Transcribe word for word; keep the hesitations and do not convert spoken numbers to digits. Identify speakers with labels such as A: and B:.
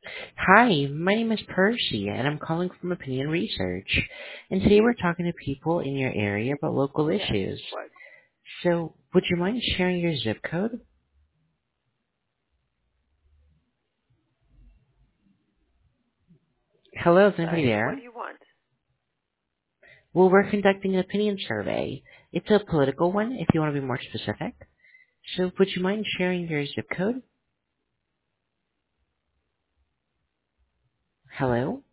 A: Hi, my name is Percy, and I'm calling from Opinion Research. And today we're talking to people in your area about local
B: Yes.
A: issues.
B: What?
A: So, would you mind sharing your zip code? Hello, is
B: Uh,
A: anybody
B: yeah, what
A: there?
B: do you want?
A: Well, we're conducting an opinion survey. It's a political one, if you want to be more specific. So, would you mind sharing your zip code? Hello?